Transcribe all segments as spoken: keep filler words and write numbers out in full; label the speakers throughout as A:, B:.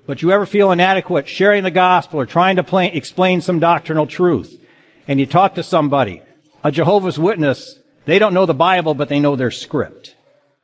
A: But you ever feel inadequate sharing the gospel or trying to play, explain some doctrinal truth, and you talk to somebody, a Jehovah's Witness, they don't know the Bible, but they know their script.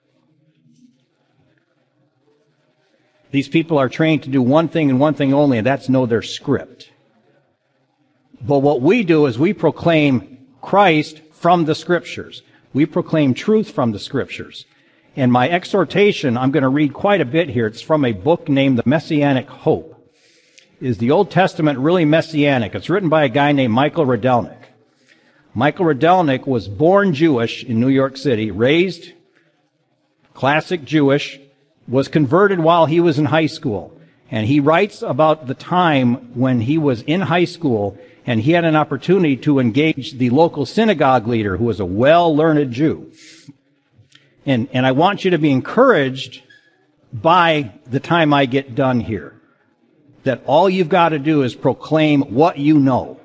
A: These people are trained to do one thing and one thing only, and that's know their script. But what we do is we proclaim Christ from the Scriptures. We proclaim truth from the Scriptures. And my exhortation, I'm going to read quite a bit here. It's from a book named The Messianic Hope. Is the Old Testament really messianic? It's written by a guy named Michael Rydelnik. Michael Rydelnik was born Jewish in New York City, raised classic Jewish, was converted while he was in high school. And he writes about the time when he was in high school and he had an opportunity to engage the local synagogue leader who was a well-learned Jew. And, and I want you to be encouraged by the time I get done here, that all you've got to do is proclaim what you know.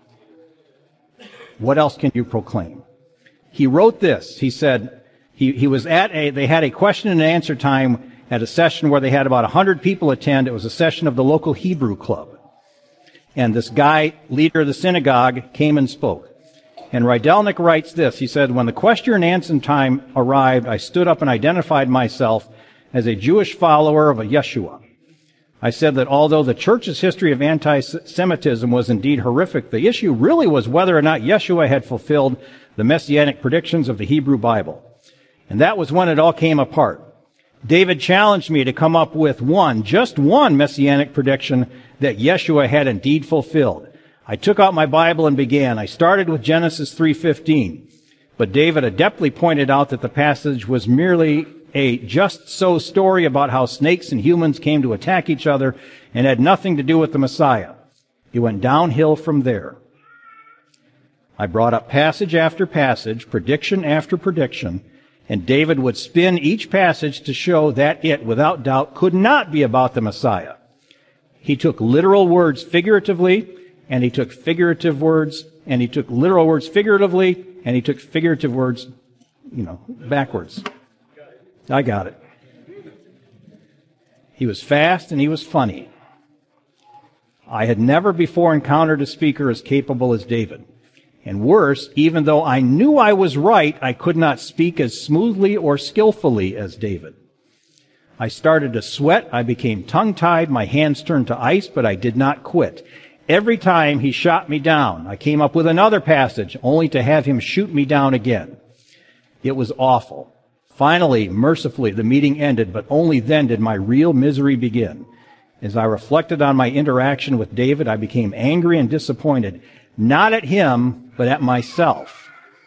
A: What else can you proclaim? He wrote this. He said, he, he was at a, they had a question and answer time at a session where they had about one hundred people attend. It was a session of the local Hebrew club. And this guy, leader of the synagogue, came and spoke. And Rydelnik writes this. He said, when the question and answer time arrived, I stood up and identified myself as a Jewish follower of a Yeshua. I said that although the church's history of anti-Semitism was indeed horrific, the issue really was whether or not Yeshua had fulfilled the messianic predictions of the Hebrew Bible. And that was when it all came apart. David challenged me to come up with one, just one messianic prediction that Yeshua had indeed fulfilled. I took out my Bible and began. I started with Genesis three fifteen. But David adeptly pointed out that the passage was merely a just-so story about how snakes and humans came to attack each other and had nothing to do with the Messiah. It went downhill from there. I brought up passage after passage, prediction after prediction, and David would spin each passage to show that it, without doubt, could not be about the Messiah. He took literal words figuratively, and he took figurative words, and he took literal words figuratively, and he took figurative words, you know, backwards. I got it. He was fast and he was funny. I had never before encountered a speaker as capable as David. And worse, even though I knew I was right, I could not speak as smoothly or skillfully as David. I started to sweat. I became tongue-tied. My hands turned to ice, but I did not quit. Every time he shot me down, I came up with another passage, only to have him shoot me down again. It was awful. Finally, mercifully, the meeting ended, but only then did my real misery begin. As I reflected on my interaction with David, I became angry and disappointed, not at him, but at myself.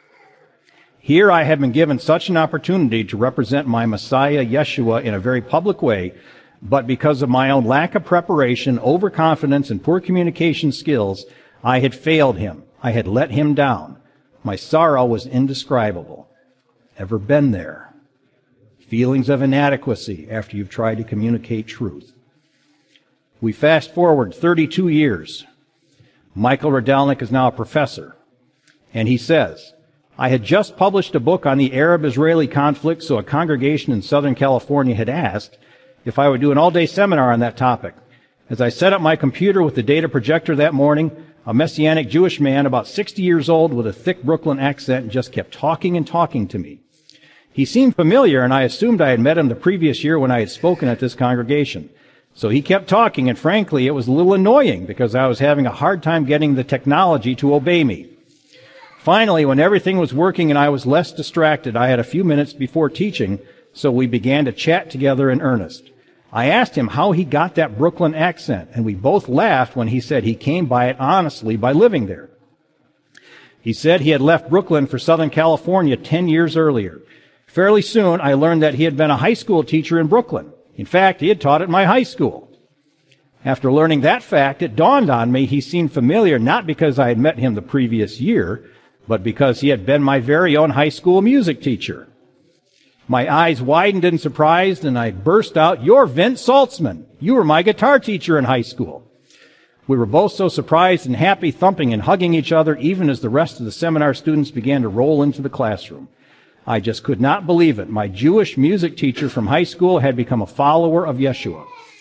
A: Here I had been given such an opportunity to represent my Messiah, Yeshua, in a very public way, but because of my own lack of preparation, overconfidence, and poor communication skills, I had failed him. I had let him down. My sorrow was indescribable. Ever been there? Feelings of inadequacy after you've tried to communicate truth. We fast forward thirty-two years. Michael Rydelnik is now a professor. And he says, I had just published a book on the Arab-Israeli conflict, so a congregation in Southern California had asked if I would do an all-day seminar on that topic. As I set up my computer with the data projector that morning, a Messianic Jewish man about sixty years old with a thick Brooklyn accent just kept talking and talking to me. He seemed familiar, and I assumed I had met him the previous year when I had spoken at this congregation. So he kept talking, and frankly, it was a little annoying because I was having a hard time getting the technology to obey me. Finally, when everything was working and I was less distracted, I had a few minutes before teaching, so we began to chat together in earnest. I asked him how he got that Brooklyn accent, and we both laughed when he said he came by it honestly by living there. He said he had left Brooklyn for Southern California ten years earlier. Fairly soon, I learned that he had been a high school teacher in Brooklyn. In fact, he had taught at my high school. After learning that fact, it dawned on me he seemed familiar not because I had met him the previous year, but because he had been my very own high school music teacher. My eyes widened in surprise, and I burst out, "You're Vince Saltzman. You were my guitar teacher in high school." We were both so surprised and happy, thumping and hugging each other, even as the rest of the seminar students began to roll into the classroom. I just could not believe it. My Jewish music teacher from high school had become a follower of Yeshua.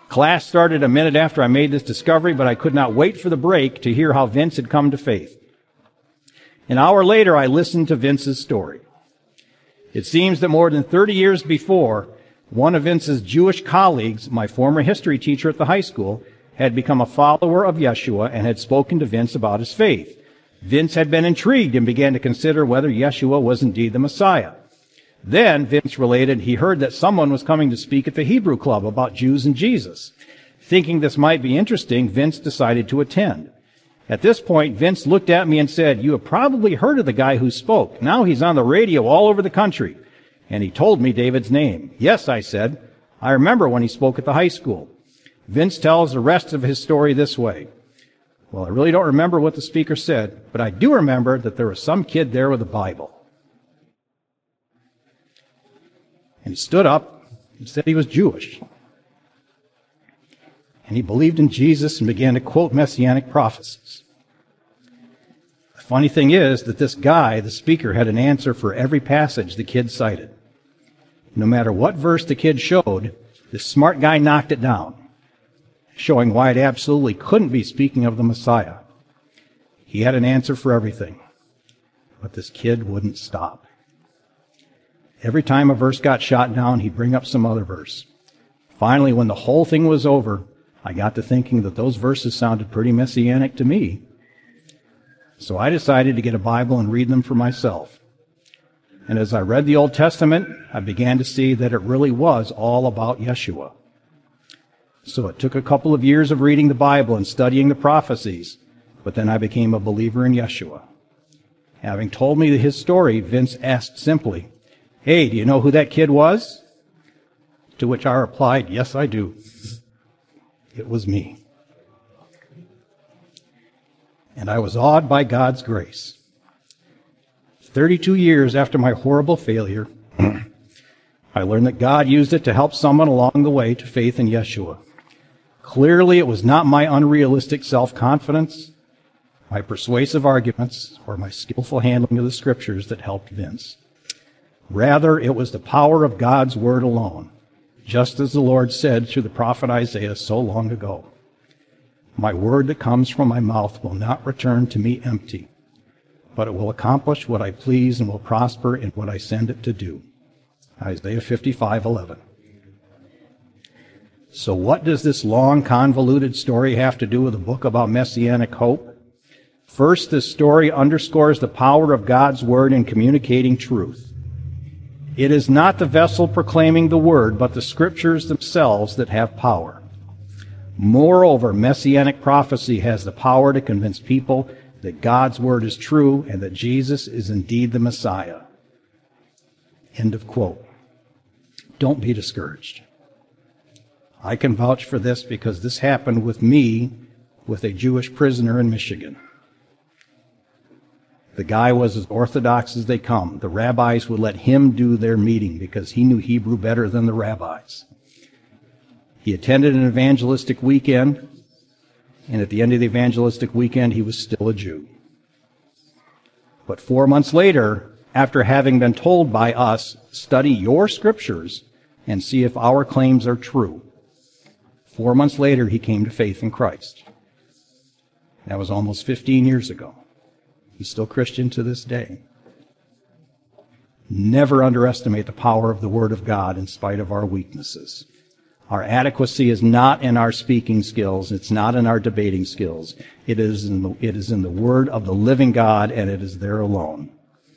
A: Class started a minute after I made this discovery, but I could not wait for the break to hear how Vince had come to faith. An hour later, I listened to Vince's story. It seems that more than thirty years before, one of Vince's Jewish colleagues, my former history teacher at the high school, had become a follower of Yeshua and had spoken to Vince about his faith. Vince had been intrigued and began to consider whether Yeshua was indeed the Messiah. Then, Vince related, he heard that someone was coming to speak at the Hebrew Club about Jews and Jesus. Thinking this might be interesting, Vince decided to attend. At this point, Vince looked at me and said, "You have probably heard of the guy who spoke. Now he's on the radio all over the country." And he told me David's name. "Yes," I said. "I remember when he spoke at the high school." Vince tells the rest of his story this way. "Well, I really don't remember what the speaker said, but I do remember that there was some kid there with a Bible. And he stood up and said he was Jewish. And he believed in Jesus and began to quote messianic prophecies. The funny thing is that this guy, the speaker, had an answer for every passage the kid cited. No matter what verse the kid showed, this smart guy knocked it down, showing why it absolutely couldn't be speaking of the Messiah. He had an answer for everything. But this kid wouldn't stop. Every time a verse got shot down, he'd bring up some other verse. Finally, when the whole thing was over, I got to thinking that those verses sounded pretty messianic to me. So I decided to get a Bible and read them for myself. And as I read the Old Testament, I began to see that it really was all about Yeshua. So it took a couple of years of reading the Bible and studying the prophecies, but then I became a believer in Yeshua. Having told me his story, Vince asked simply, "Hey, do you know who that kid was?" To which I replied, "Yes, I do. It was me." And I was awed by God's grace. Thirty-two years after my horrible failure, I learned that God used it to help someone along the way to faith in Yeshua. Clearly, it was not my unrealistic self-confidence, my persuasive arguments, or my skillful handling of the Scriptures that helped Vince. Rather, it was the power of God's Word alone, just as the Lord said through the prophet Isaiah so long ago. "My word that comes from my mouth will not return to me empty, but it will accomplish what I please and will prosper in what I send it to do." Isaiah fifty-five eleven. So what does this long, convoluted story have to do with a book about messianic hope? First, this story underscores the power of God's Word in communicating truth. It is not the vessel proclaiming the Word, but the Scriptures themselves that have power. Moreover, messianic prophecy has the power to convince people that God's Word is true and that Jesus is indeed the Messiah. End of quote. Don't be discouraged. I can vouch for this because this happened with me with a Jewish prisoner in Michigan. The guy was as orthodox as they come. The rabbis would let him do their meeting because he knew Hebrew better than the rabbis. He attended an evangelistic weekend, and at the end of the evangelistic weekend, he was still a Jew. But four months later, after having been told by us, "Study your Scriptures and see if our claims are true," four months later, he came to faith in Christ. That was almost fifteen years ago. He's still Christian to this day. Never underestimate the power of the Word of God in spite of our weaknesses. Our adequacy is not in our speaking skills. It's not in our debating skills. It is in the, it is in the Word of the living God, and it is there alone.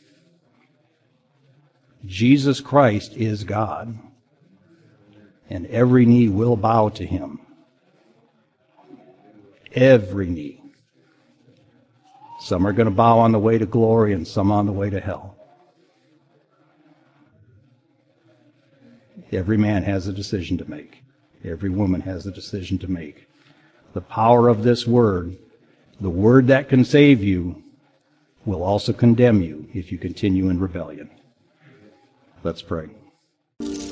A: Jesus Christ is God, and every knee will bow to Him. Every knee. Some are going to bow on the way to glory and some on the way to hell. Every man has a decision to make. Every woman has a decision to make. The power of this Word, the Word that can save you, will also condemn you if you continue in rebellion. Let's pray.